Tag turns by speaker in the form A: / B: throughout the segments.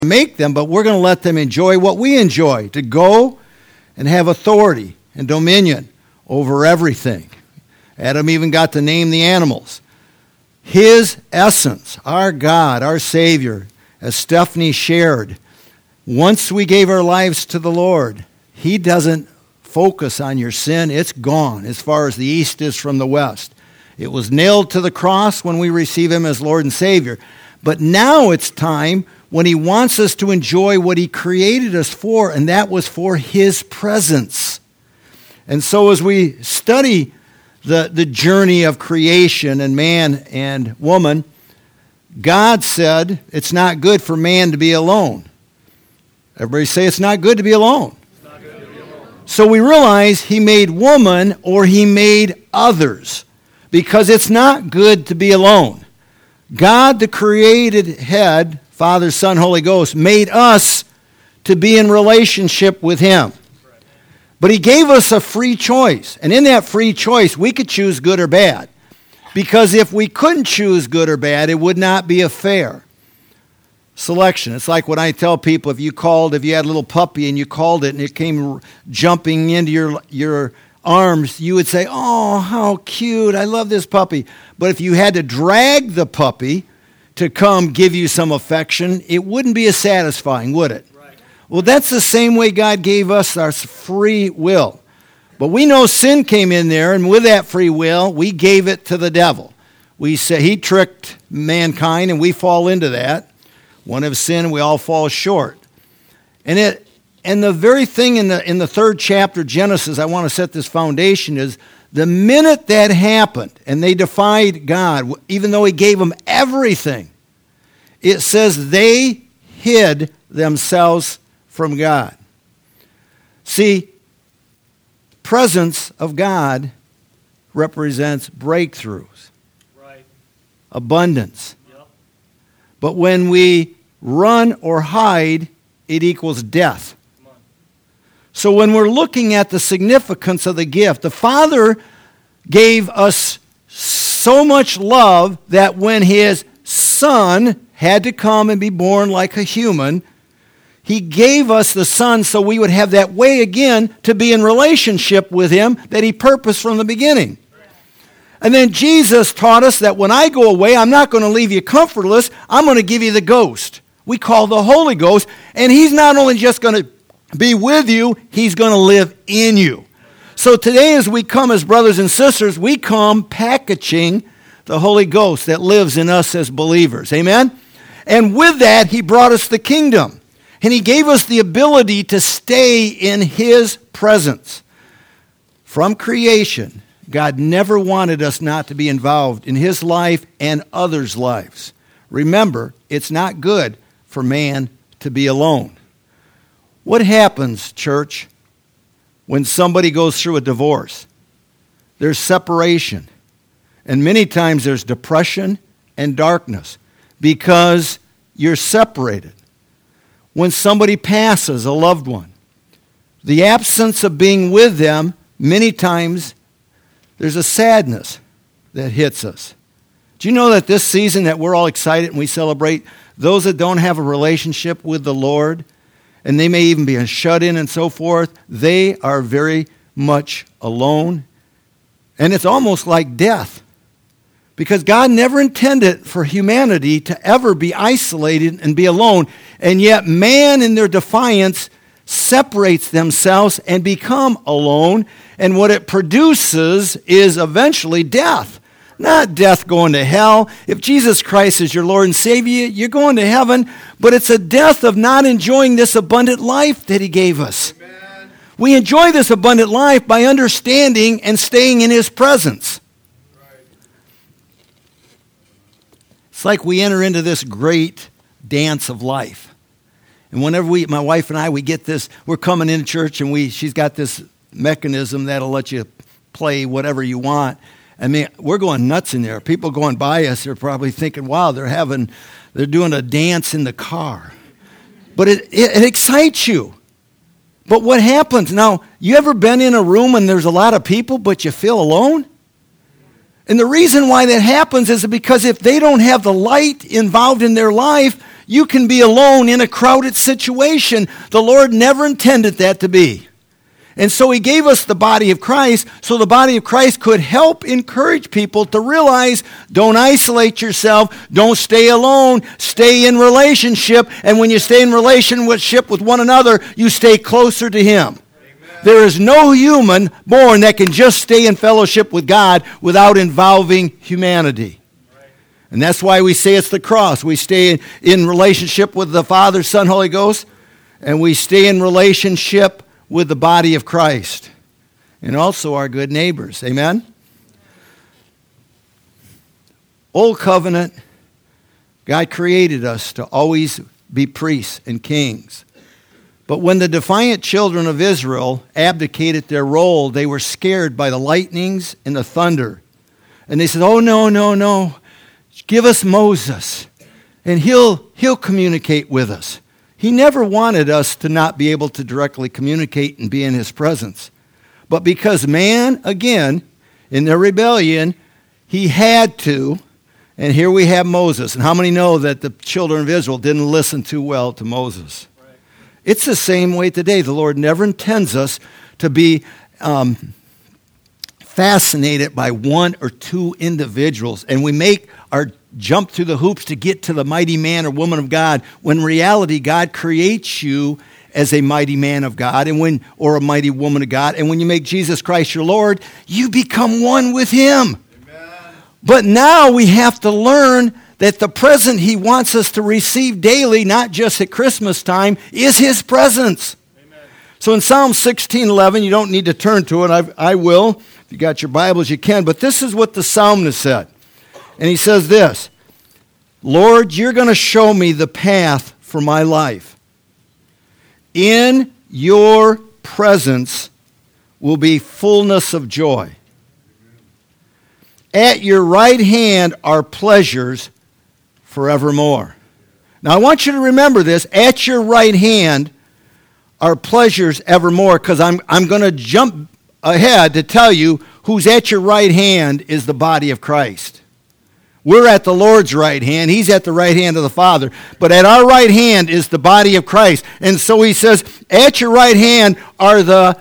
A: make them, but we're going to let them enjoy what we enjoy, to go and have authority and dominion over everything. Adam even got to name the animals. His essence, our God, our Savior, as Stephanie shared, once we gave our lives to the Lord, He doesn't focus on your sin. It's gone as far as the east is from the west. It was nailed to the cross when we receive Him as Lord and Savior. But now it's time when He wants us to enjoy what He created us for, and that was for His presence. And so as we study the journey of creation and man and woman, God said it's not good for man to be alone. Everybody say it's not good to be alone. So we realize He made woman, or He made others, because it's not good to be alone. God, the created head, Father, Son, Holy Ghost, made us to be in relationship with Him. But He gave us a free choice. And in that free choice, we could choose good or bad. Because if we couldn't choose good or bad, it would not be a fair selection. It's like when I tell people, if you had a little puppy and you called it and it came jumping into your arms, you would say, "Oh, how cute, I love this puppy." But if you had to drag the puppy to come give you some affection, it wouldn't be as satisfying, would it? Right. Well, that's the same way God gave us our free will. But we know sin came in there, and with that free will, we gave it to the devil. We say he tricked mankind, and we fall into that. One of sin, we all fall short. And the very thing in the third chapter, Genesis, I want to set this foundation, is the minute that happened and they defied God, even though He gave them everything, it says they hid themselves from God. See, presence of God represents breakthroughs, right? Abundance. Yep. But when we run or hide, it equals death. So when we're looking at the significance of the gift, the Father gave us so much love that when His Son had to come and be born like a human, He gave us the Son so we would have that way again to be in relationship with Him that He purposed from the beginning. And then Jesus taught us that when I go away, I'm not going to leave you comfortless. I'm going to give you the Ghost. We call the Holy Ghost. And He's not only just going to be with you, He's going to live in you. So today as we come as brothers and sisters, we come packaging the Holy Ghost that lives in us as believers. Amen? And with that, He brought us the kingdom. And He gave us the ability to stay in His presence. From creation, God never wanted us not to be involved in His life and others' lives. Remember, it's not good for man to be alone. What happens, church, when somebody goes through a divorce? There's separation. And many times there's depression and darkness because you're separated. When somebody passes, a loved one, the absence of being with them, many times there's a sadness that hits us. Do you know that this season that we're all excited and we celebrate, those that don't have a relationship with the Lord, and they may even be shut in and so forth, they are very much alone. And it's almost like death. Because God never intended for humanity to ever be isolated and be alone. And yet man in their defiance separates themselves and become alone. And what it produces is eventually death. Not death going to hell. If Jesus Christ is your Lord and Savior, you're going to heaven. But it's a death of not enjoying this abundant life that He gave us. Amen. We enjoy this abundant life by understanding and staying in His presence. Right. It's like we enter into this great dance of life. And whenever my wife and I, we get this, we're coming into church and she's got this mechanism that'll let you play whatever you want. I mean, we're going nuts in there. People going by us are probably thinking, wow, they're doing a dance in the car. But it excites you. But what happens? Now, you ever been in a room and there's a lot of people, but you feel alone? And the reason why that happens is because if they don't have the light involved in their life, You can be alone in a crowded situation. The Lord never intended that to be. And so he gave us the body of Christ, so the body of Christ could help encourage people to realize, don't isolate yourself, don't stay alone, stay in relationship, and when you stay in relationship with one another, you stay closer to him. Amen. There is no human born that can just stay in fellowship with God without involving humanity. Right. And that's why we say it's the cross. We stay in relationship with the Father, Son, Holy Ghost, and we stay in relationship with the body of Christ and also our good neighbors. Amen? Old covenant, God created us to always be priests and kings. But when the defiant children of Israel abdicated their role, they were scared by the lightnings and the thunder. And they said, oh, no. Give us Moses, and he'll communicate with us. He never wanted us to not be able to directly communicate and be in his presence. But because man, again, in their rebellion, he had to, and here we have Moses. And how many know that the children of Israel didn't listen too well to Moses? Right. It's the same way today. The Lord never intends us to be fascinated by one or two individuals, and we make our jump through the hoops to get to the mighty man or woman of God, when in reality God creates you as a mighty man of God or a mighty woman of God, and when you make Jesus Christ your Lord, you become one with him. Amen. But now we have to learn that the present he wants us to receive daily, not just at Christmas time, is his presence. Amen. So in Psalm 16:11, you don't need to turn to it, I will. If you got your Bibles, you can, but this is what the psalmist said. And he says this, Lord, you're going to show me the path for my life. In your presence will be fullness of joy. At your right hand are pleasures forevermore. Now I want you to remember this. At your right hand are pleasures evermore, because I'm going to jump ahead to tell you who's at your right hand is the body of Christ. We're at the Lord's right hand. He's at the right hand of the Father. But at our right hand is the body of Christ. And so he says, at your right hand are the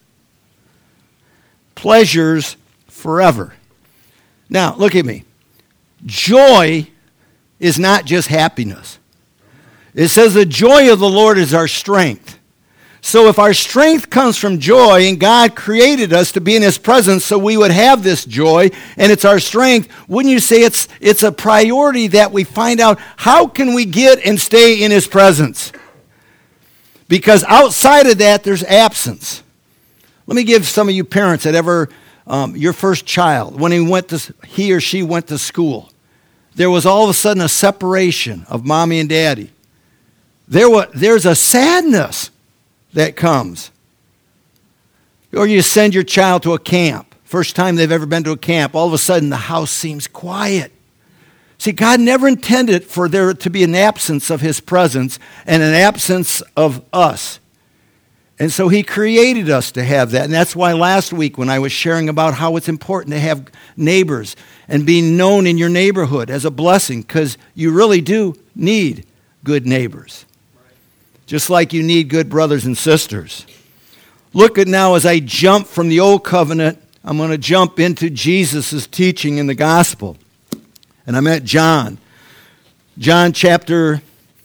A: pleasures forever. Now, look at me. Joy is not just happiness. It says the joy of the Lord is our strength. So if our strength comes from joy, and God created us to be in his presence so we would have this joy, and it's our strength, wouldn't you say it's a priority that we find out how can we get and stay in his presence? Because outside of that, there's absence. Let me give some of you parents that ever, your first child, when he or she went to school, there was all of a sudden a separation of mommy and daddy. There's a sadness that comes. Or you send your child to a camp. First time they've ever been to a camp, all of a sudden the house seems quiet. See, God never intended for there to be an absence of his presence and an absence of us. And so he created us to have that. And that's why last week when I was sharing about how it's important to have neighbors and being known in your neighborhood as a blessing, because you really do need good neighbors. Just like you need good brothers and sisters. Look at now, as I jump from the old covenant, I'm going to jump into Jesus' teaching in the gospel. And I'm at John. John chapter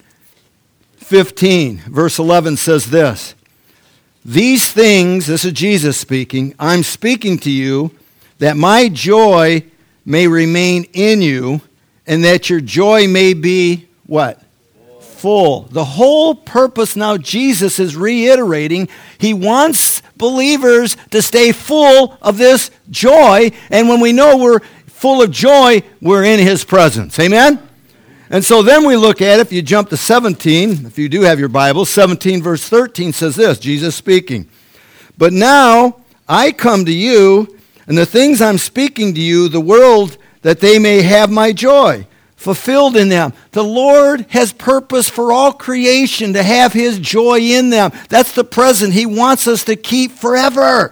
A: 15, verse 11 says this. These things, this is Jesus speaking, I'm speaking to you that my joy may remain in you and that your joy may be what? Full. The whole purpose now Jesus is reiterating. He wants believers to stay full of this joy. And when we know we're full of joy, we're in his presence. Amen? And so then we look at, if you jump to 17, if you do have your Bible, 17 verse 13 says this, Jesus speaking. But now I come to you, and the things I'm speaking to you, the world, that they may have my joy fulfilled in them. The Lord has purpose for all creation to have his joy in them. That's the present he wants us to keep forever.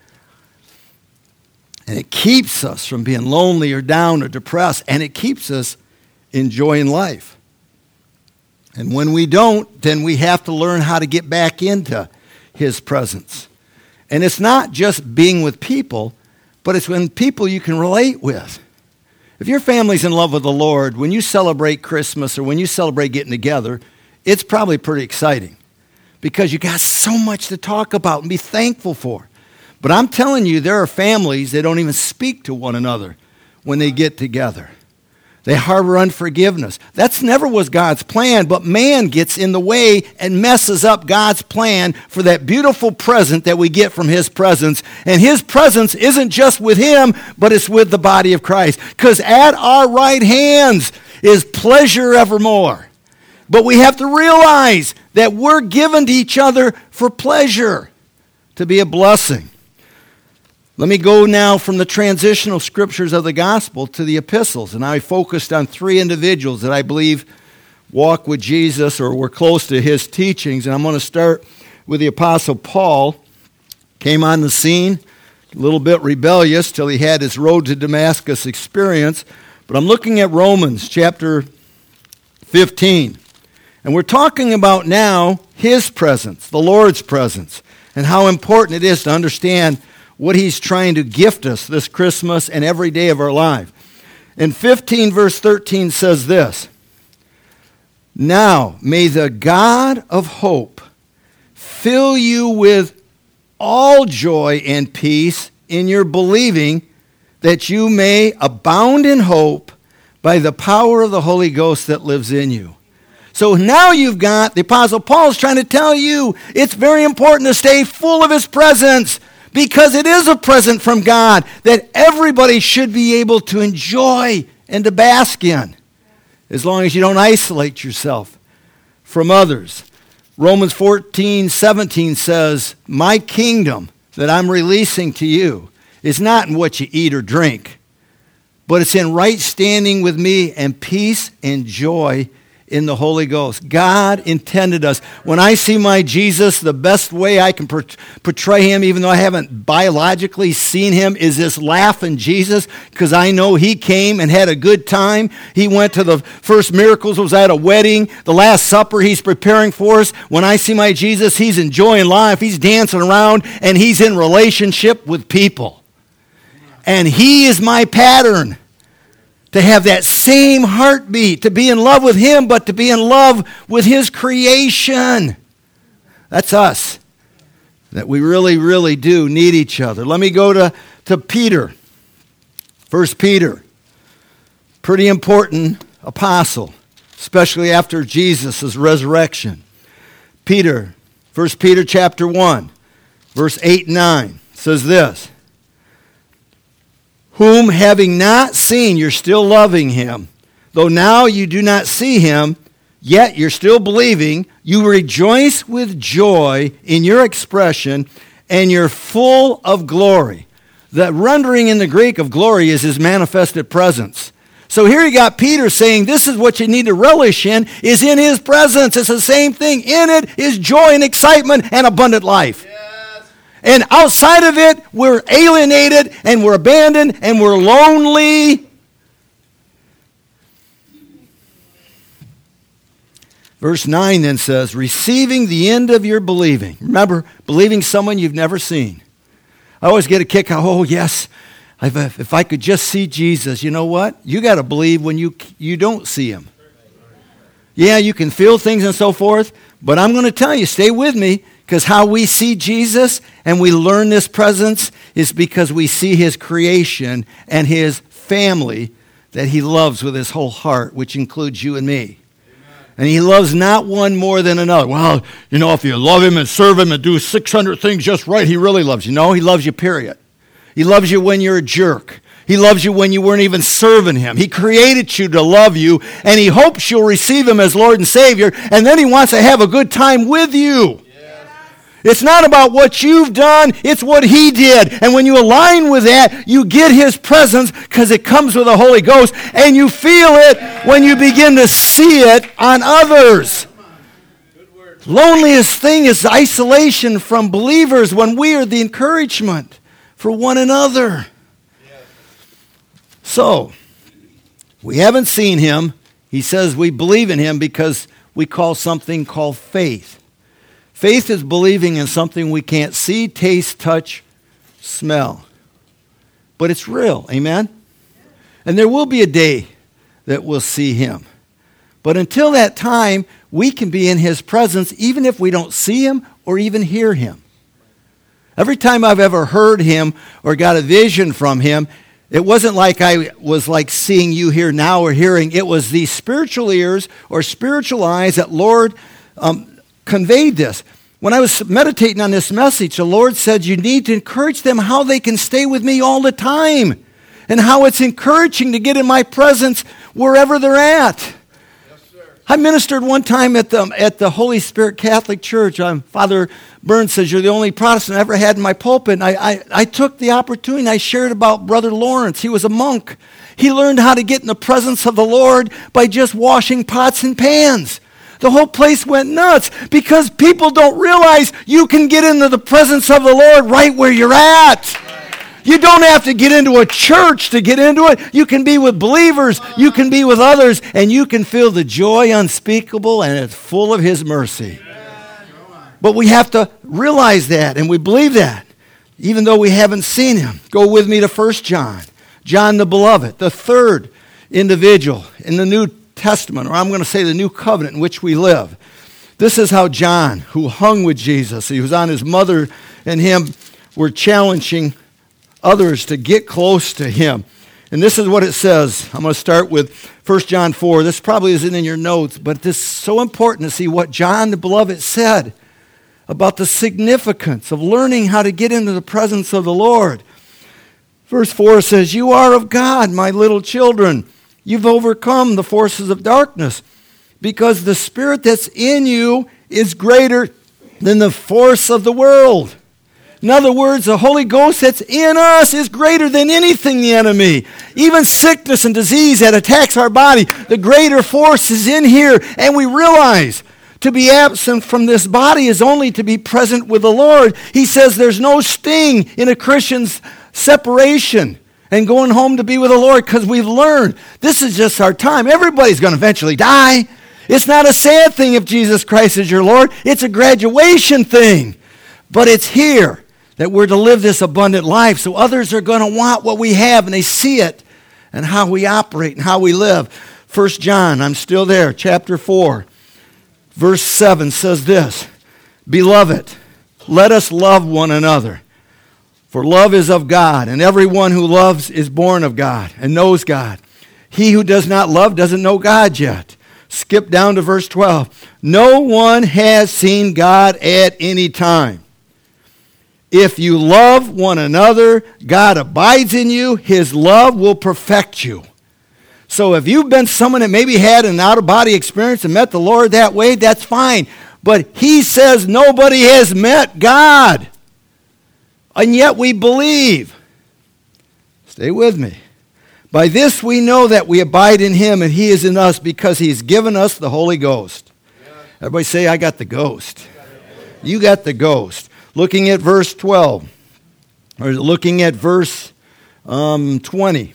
A: And it keeps us from being lonely or down or depressed. And it keeps us enjoying life. And when we don't, then we have to learn how to get back into his presence. And it's not just being with people, but it's when people you can relate with. If your family's in love with the Lord, when you celebrate Christmas or when you celebrate getting together, it's probably pretty exciting because you got so much to talk about and be thankful for. But I'm telling you, there are families that don't even speak to one another when they get together. They harbor unforgiveness. That's never was God's plan, but man gets in the way and messes up God's plan for that beautiful present that we get from his presence. And his presence isn't just with him, but it's with the body of Christ. Because at our right hands is pleasure evermore. But we have to realize that we're given to each other for pleasure, to be a blessing. Let me go now from the transitional scriptures of the gospel to the epistles. And I focused on 3 individuals that I believe walk with Jesus or were close to his teachings. And I'm going to start with the Apostle Paul. Came on the scene, a little bit rebellious till he had his road to Damascus experience. But I'm looking at Romans chapter 15. And we're talking about now his presence, the Lord's presence, and how important it is to understand what he's trying to gift us this Christmas and every day of our life. In 15 verse 13 says this, "Now may the God of hope fill you with all joy and peace in your believing, that you may abound in hope by the power of the Holy Ghost that lives in you." So now you've got, the Apostle Paul's trying to tell you, it's very important to stay full of his presence, because it is a present from God that everybody should be able to enjoy and to bask in, as long as you don't isolate yourself from others. Romans 14:17 says, "My kingdom that I'm releasing to you is not in what you eat or drink, but it's in right standing with me and peace and joy in the Holy Ghost." God intended us. When I see my Jesus, the best way I can portray him, even though I haven't biologically seen him, is this laughing Jesus, because I know he came and had a good time. He went to the first miracles, was at a wedding. The Last Supper he's preparing for us. When I see my Jesus, he's enjoying life. He's dancing around, and he's in relationship with people. And he is my pattern. To have that same heartbeat, to be in love with him, but to be in love with his creation. That's us. That we really, really do need each other. Let me go to Peter. 1 Peter. Pretty important apostle, especially after Jesus' resurrection. Peter, 1 Peter chapter 1, verse 8 and 9 says this, "Whom having not seen, you're still loving him. Though now you do not see him, yet you're still believing. You rejoice with joy in your expression, and you're full of glory." The rendering in the Greek of glory is his manifested presence. So here you got Peter saying this is what you need to relish in, is in his presence. It's the same thing. In it is joy and excitement and abundant life. Yeah. And outside of it, we're alienated and we're abandoned and we're lonely. Verse 9 then says, "Receiving the end of your believing." Remember, believing someone you've never seen. I always get a kick out, oh yes, if I could just see Jesus. You know what? You got to believe when you don't see him. Yeah, you can feel things and so forth, but I'm going to tell you, stay with me. Because how we see Jesus and we learn this presence is because we see his creation and his family that he loves with his whole heart, which includes you and me. Amen. And he loves not one more than another. Well, you know, if you love him and serve him and do 600 things just right, he really loves you. No, he loves you, period. He loves you when you're a jerk. He loves you when you weren't even serving him. He created you to love you, and he hopes you'll receive him as Lord and Savior, and then he wants to have a good time with you. It's not about what you've done, it's what he did. And when you align with that, you get his presence because it comes with the Holy Ghost, and you feel it when you begin to see it on others. Loneliest thing is isolation from believers when we are the encouragement for one another. So, we haven't seen him. He says we believe in him because we call something called faith. Faith is believing in something we can't see, taste, touch, smell. But it's real, amen? And there will be a day that we'll see him. But until that time, we can be in his presence even if we don't see him or even hear him. Every time I've ever heard him or got a vision from him, it wasn't like I was like seeing you here now or hearing. It was these spiritual ears or spiritual eyes that Lord conveyed this. When I was meditating on this message, the Lord said, you need to encourage them how they can stay with me all the time and how it's encouraging to get in my presence wherever they're at.
B: Yes, sir.
A: I ministered one time at the Holy Spirit Catholic Church. Father Burns says, you're the only Protestant I ever had in my pulpit. And I took the opportunity and I shared about Brother Lawrence. He was a monk. He learned how to get in the presence of the Lord by just washing pots and pans. The whole place went nuts because people don't realize you can get into the presence of the Lord right where you're at. You don't have to get into a church to get into it. You can be with believers. You can be with others. And you can feel the joy unspeakable and it's full of his mercy. But we have to realize that and we believe that even though we haven't seen him. Go with me to 1 John. John the Beloved, the third individual in the New Testament, or I'm going to say the New Covenant in which we live. This is how John, who hung with Jesus, he was on his mother and him, were challenging others to get close to him. And this is what it says. I'm going to start with 1 John 4. This probably isn't in your notes, but this is so important to see what John the Beloved said about the significance of learning how to get into the presence of the Lord. Verse 4 says, you are of God, my little children. You've overcome the forces of darkness because the Spirit that's in you is greater than the force of the world. In other words, the Holy Ghost that's in us is greater than anything the enemy. Even sickness and disease that attacks our body, the greater force is in here. And we realize to be absent from this body is only to be present with the Lord. He says there's no sting in a Christian's separation and going home to be with the Lord because we've learned this is just our time. Everybody's going to eventually die. It's not a sad thing if Jesus Christ is your Lord. It's a graduation thing. But it's here that we're to live this abundant life so others are going to want what we have and they see it and how we operate and how we live. 1 John, I'm still there, chapter 4, verse 7 says this, Beloved, let us love one another. For love is of God, and everyone who loves is born of God and knows God. He who does not love doesn't know God yet. Skip down to verse 12. No one has seen God at any time. If you love one another, God abides in you. His love will perfect you. So if you've been someone that maybe had an out-of-body experience and met the Lord that way, that's fine. But he says nobody has met God. And yet we believe. Stay with me. By this we know that we abide in him and he is in us because he's given us the Holy Ghost. Everybody say, I got the ghost. You got the ghost. Looking at verse 12, or looking at verse 20.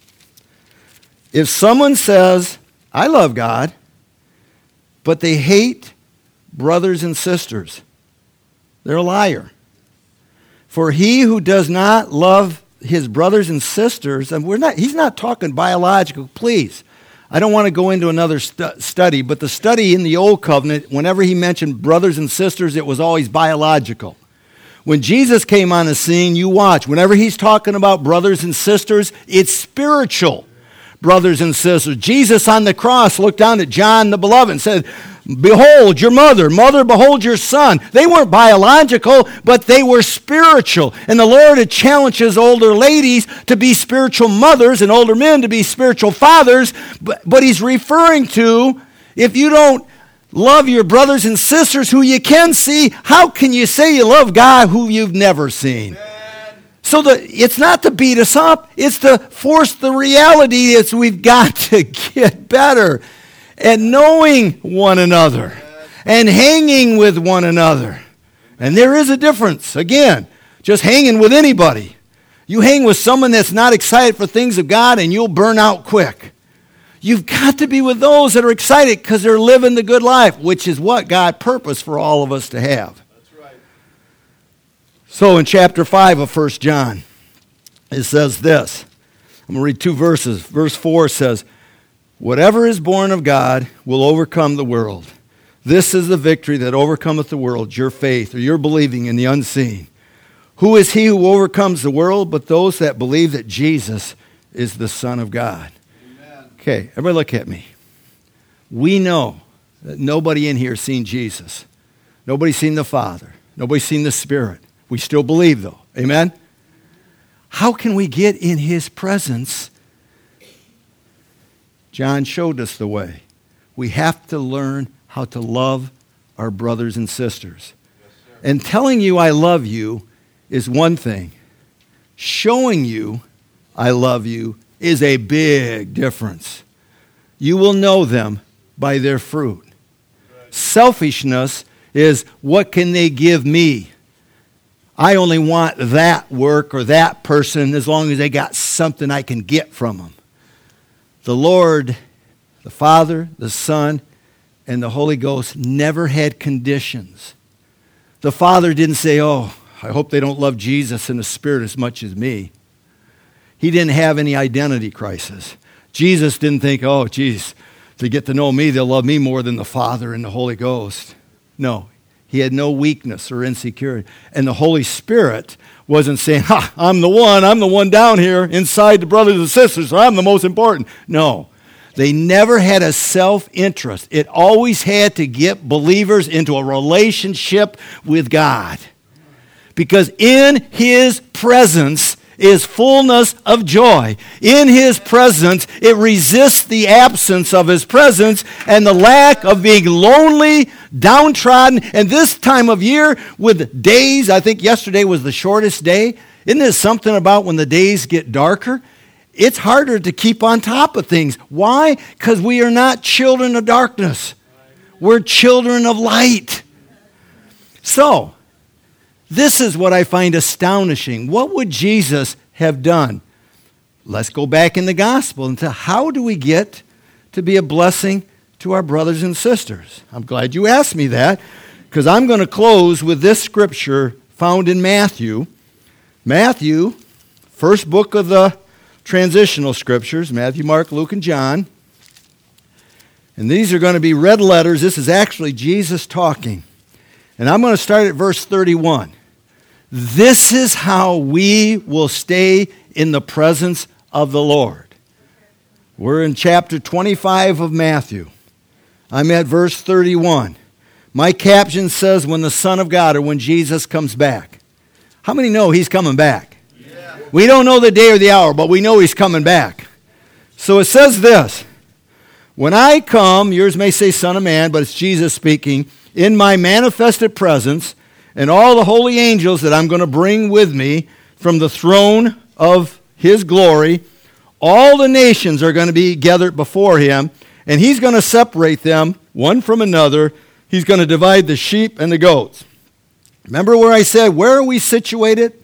A: If someone says, I love God, but they hate brothers and sisters, they're a liar. For he who does not love his brothers and sisters, and he's not talking biological, please. I don't want to go into another study, but the study in the Old Covenant, whenever he mentioned brothers and sisters, it was always biological. When Jesus came on the scene, you watch, whenever he's talking about brothers and sisters, it's spiritual brothers and sisters. Jesus on the cross looked down at John the Beloved and said, behold your mother, mother, behold your son. They weren't biological, but they were spiritual. And the Lord had challenged his older ladies to be spiritual mothers and older men to be spiritual fathers. But he's referring to, if you don't love your brothers and sisters who you can see, how can you say you love God who you've never seen? So it's not to beat us up. It's to force the reality is we've got to get better at knowing one another and hanging with one another. And there is a difference. Again, just hanging with anybody. You hang with someone that's not excited for things of God and you'll burn out quick. You've got to be with those that are excited because they're living the good life, which is what God purposed for all of us to have.
B: That's right.
A: So in chapter 5 of 1 John, it says this. I'm going to read 2 verses. Verse 4 says, whatever is born of God will overcome the world. This is the victory that overcometh the world, your faith, or your believing in the unseen. Who is he who overcomes the world but those that believe that Jesus is the Son of God?
B: Amen.
A: Okay, everybody look at me. We know that nobody in here has seen Jesus. Nobody's seen the Father. Nobody's seen the Spirit. We still believe, though. Amen? How can we get in his presence? John showed us the way. We have to learn how to love our brothers and sisters.
B: Yes, sir.
A: And telling you I love you is one thing. Showing you I love you is a big difference. You will know them by their fruit.
B: Right.
A: Selfishness is, what can they give me? I only want that work or that person as long as they got something I can get from them. The Lord, the Father, the Son, and the Holy Ghost never had conditions. The Father didn't say, oh, I hope they don't love Jesus and the Spirit as much as me. He didn't have any identity crisis. Jesus didn't think, oh, geez, to get to know me, they'll love me more than the Father and the Holy Ghost. No, he had no weakness or insecurity. And the Holy Spirit wasn't saying, I'm the one down here inside the brothers and sisters, so I'm the most important. No, they never had a self-interest. It always had to get believers into a relationship with God. Because in his presence is fullness of joy. In his presence, it resists the absence of his presence and the lack of being lonely, downtrodden. And this time of year with days, I think yesterday was the shortest day. Isn't there something about when the days get darker? It's harder to keep on top of things. Why? Because we are not children of darkness. We're children of light. So, this is what I find astonishing. What would Jesus have done? Let's go back in the gospel and how do we get to be a blessing to our brothers and sisters? I'm glad you asked me that, because I'm going to close with this scripture found in Matthew. Matthew, first book of the transitional scriptures, Matthew, Mark, Luke, and John. And these are going to be red letters. This is actually Jesus talking. And I'm going to start at verse 31. This is how we will stay in the presence of the Lord. We're in chapter 25 of Matthew. I'm at verse 31. My caption says, when the Son of God, or when Jesus comes back. How many know he's coming back?
B: Yeah.
A: We don't know the day or the hour, but we know he's coming back. So it says this. When I come, yours may say Son of Man, but it's Jesus speaking, in my manifested presence, and all the holy angels that I'm going to bring with me from the throne of his glory, all the nations are going to be gathered before him, and he's going to separate them one from another. He's going to divide the sheep and the goats. Remember where I said, where are we situated?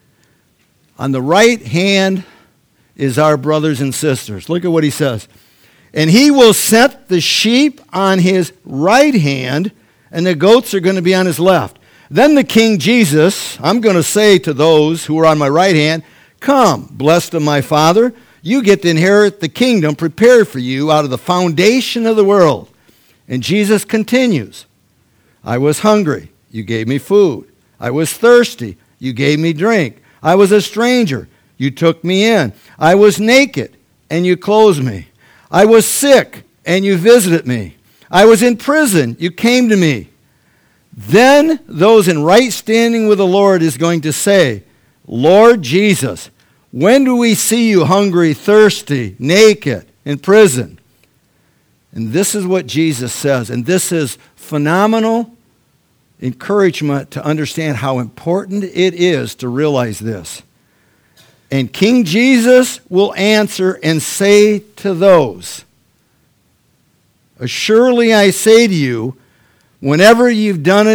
A: On the right hand is our brothers and sisters. Look at what he says. And he will set the sheep on his right hand, and the goats are going to be on his left. Then the King Jesus, I'm going to say to those who are on my right hand, come, blessed of my Father, you get to inherit the kingdom prepared for you out of the foundation of the world. And Jesus continues, I was hungry, you gave me food. I was thirsty, you gave me drink. I was a stranger, you took me in. I was naked, and you clothed me. I was sick, and you visited me. I was in prison, you came to me. Then those in right standing with the Lord is going to say, Lord Jesus, when do we see you hungry, thirsty, naked, in prison? And this is what Jesus says, and this is phenomenal encouragement to understand how important it is to realize this. And King Jesus will answer and say to those, assuredly I say to you, whenever you've done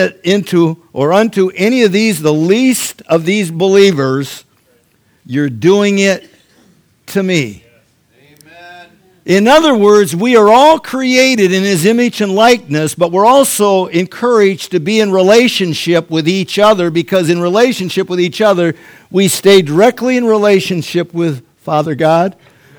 A: it unto any of these, the least of these believers, you're doing it to me.
B: Amen.
A: In other words, we are all created in His image and likeness, but we're also encouraged to be in relationship with each other, because in relationship with each other, we stay directly in relationship with Father God,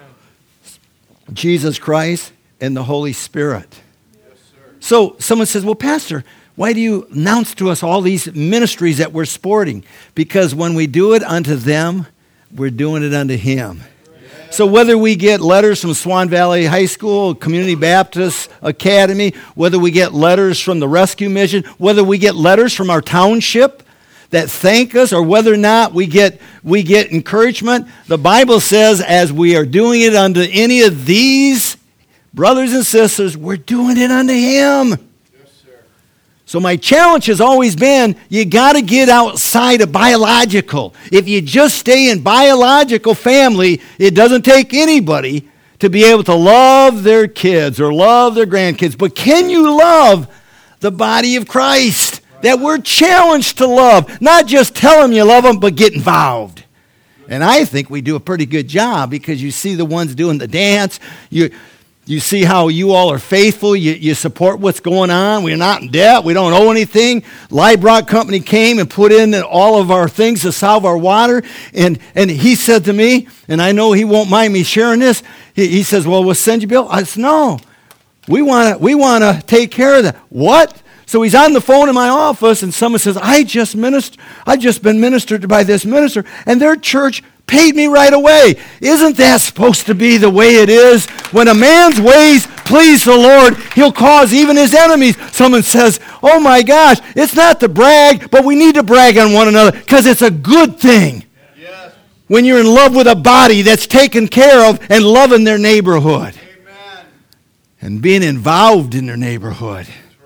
A: Jesus Christ, and the Holy Spirit. So someone says, well, Pastor, why do you announce to us all these ministries that we're sporting? Because when we do it unto them, we're doing it unto Him. So whether we get letters from Swan Valley High School, Community Baptist Academy, whether we get letters from the Rescue Mission, whether we get letters from our township that thank us, or whether or not we get encouragement, the Bible says as we are doing it unto any of these brothers and sisters, we're doing it unto Him. So my challenge has always been, you got to get outside of biological. If you just stay in biological family, it doesn't take anybody to be able to love their kids or love their grandkids. But can you love the body of Christ that we're challenged to love? Not just tell them you love them, but get involved. And I think we do a pretty good job, because you see the ones doing the dance. You see how you all are faithful. You support what's going on. We're not in debt. We don't owe anything. Liebrock Company came and put in all of our things to solve our water. And he said to me, and I know he won't mind me sharing this, he says, well, we'll send you a bill. I said, no, we want to take care of that. What? So he's on the phone in my office, and someone says, I just been ministered by this minister, and their church paid me right away. Isn't that supposed to be the way it is? When a man's ways please the Lord, he'll cause even his enemies. Someone says, oh my gosh, it's not to brag, but we need to brag on one another, because it's a good thing. Yes. When you're in love with a body that's taken care of and loving their neighborhood. Amen. And being involved in their neighborhood.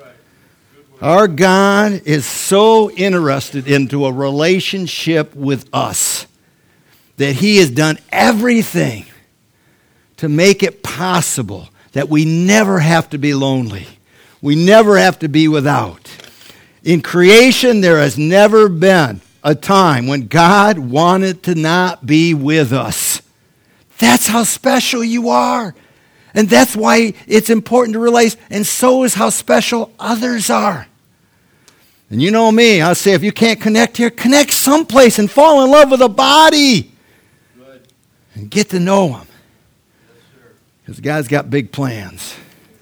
A: Our God is so interested into a relationship with us that He has done everything to make it possible that we never have to be lonely. We never have to be without. In creation, there has never been a time when God wanted to not be with us. That's how special you are. And that's why it's important to realize, and so is how special others are. And you know me, I'll say, if you can't connect here, connect someplace and fall in love with a body. Good. And get to know Him. Because God's got big plans.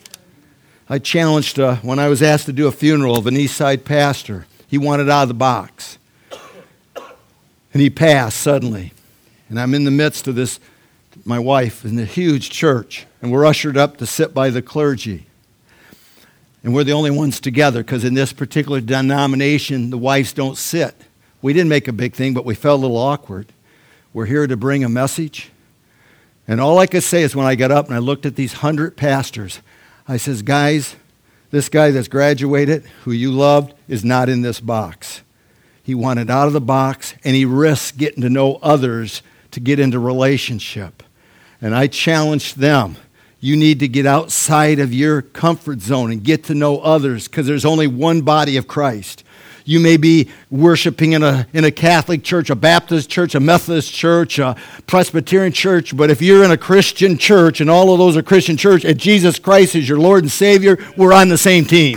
A: I challenged, when I was asked to do a funeral of an East Side pastor, he wanted out of the box. And he passed suddenly. And I'm in the midst of this, my wife, in a huge church. And we're ushered up to sit by the clergy. And we're the only ones together, because in this particular denomination, the wives don't sit. We didn't make a big thing, but we felt a little awkward. We're here to bring a message. And all I could say is, when I got up and I looked at these 100 pastors, I says, guys, this guy that's graduated, who you loved, is not in this box. He wanted out of the box, and he risked getting to know others to get into relationship. And I challenged them. You need to get outside of your comfort zone and get to know others, because there's only one body of Christ. You may be worshiping in a Catholic church, a Baptist church, a Methodist church, a Presbyterian church, but if you're in a Christian church, and all of those are Christian church, and Jesus Christ is your Lord and Savior, we're on the same team.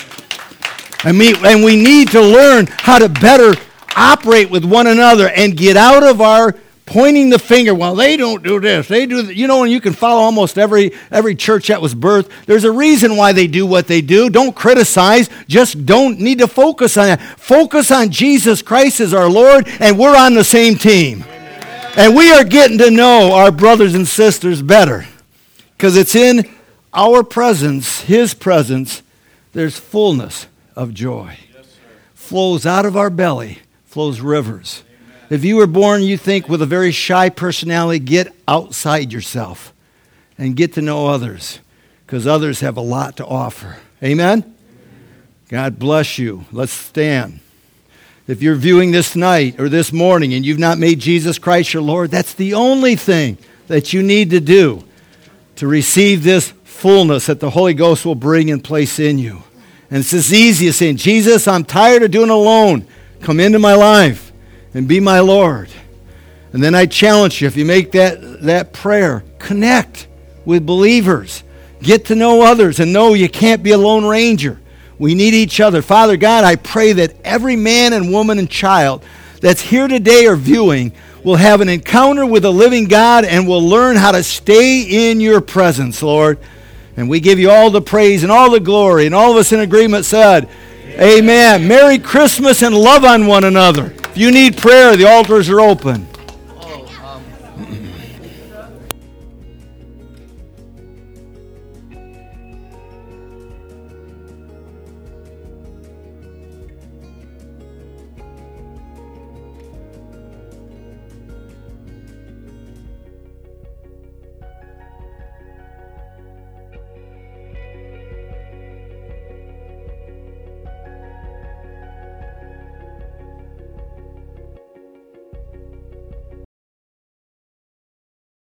A: And we need to learn how to better operate with one another and get out of our pointing the finger. Well, they don't do this. They do that. You know, and you can follow almost every church that was birthed. There's a reason why they do what they do. Don't criticize. Just don't need to focus on that. Focus on Jesus Christ as our Lord, and we're on the same team. Amen. And we are getting to know our brothers and sisters better, because it's in our presence, His presence, there's fullness of joy. Yes, sir. Flows out of our belly, flows rivers. If you were born, you think, with a very shy personality, get outside yourself and get to know others, because others have a lot to offer. Amen? God bless you. Let's stand. If you're viewing this night or this morning and you've not made Jesus Christ your Lord, that's the only thing that you need to do to receive this fullness that the Holy Ghost will bring and place in you. And it's as easy as saying, Jesus, I'm tired of doing it alone. Come into my life and be my Lord. And then I challenge you, if you make that prayer, connect with believers. Get to know others and know you can't be a lone ranger. We need each other. Father God, I pray that every man and woman and child that's here today or viewing will have an encounter with the living God and will learn how to stay in your presence, Lord. And we give you all the praise and all the glory. And all of us in agreement said, Amen. Merry Christmas and love on one another. If you need prayer, the altars are open.